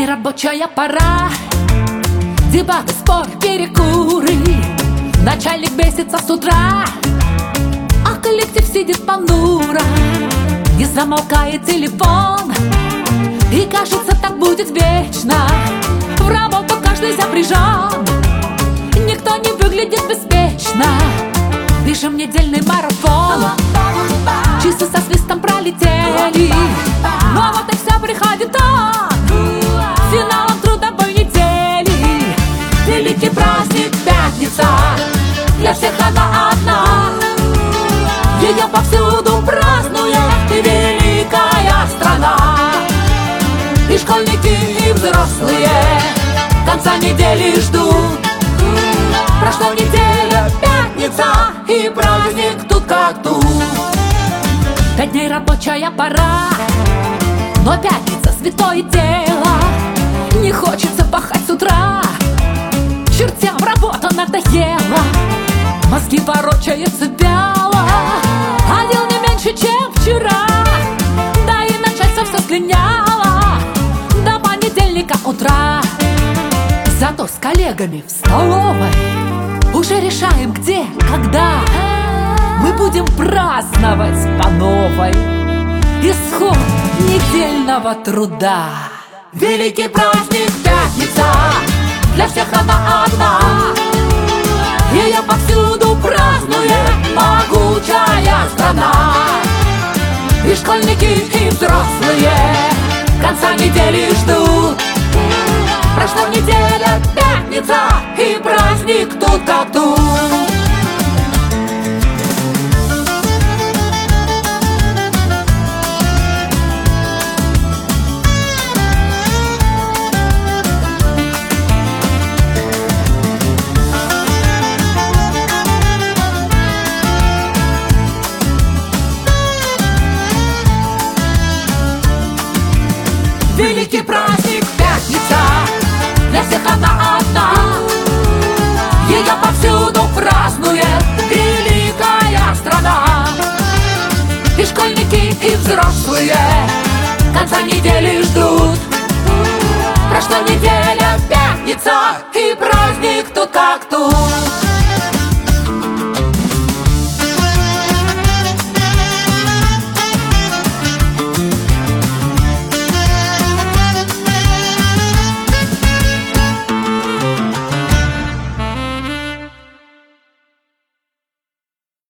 дней рабочая пора, дебаты, спор, перекуры. Начальник бесится с утра, а коллектив сидит понуро. Не замолкает телефон, и кажется, так будет вечно. В работу каждый запряжен, никто не выглядит беспечно. Бежим недельный марафон, часы со свистом пролетели, но вот и все, приходит он, финалом трудовой недели. Великий праздник пятница, для всех она одна. Ее повсюду празднует и великая страна. И школьники, и взрослые конца недели ждут. Прошла неделя, пятница, и праздник тут как тут. 5 дней рабочая пора, но пятница святое дело. Не хочется пахать с утра, чертям работа надоела. Мозги ворочаются вяло, а дел не меньше, чем вчера. Да и начальство все слиняло до понедельника утра. Зато с коллегами в столовой уже решаем, где, когда мы будем праздновать по новой исход недельного труда. Великий праздник пятница, для всех она одна. Ее повсюду празднует могучая страна. И школьники, и взрослые конца недели ждут. Прошла неделя, пятница, и праздник тут как тут. Великий праздник пятница, для всех она одна. Ее повсюду празднует великая страна. И школьники, и взрослые конца недели ждут. Прошла неделя, пятница, и праздник тут как тут.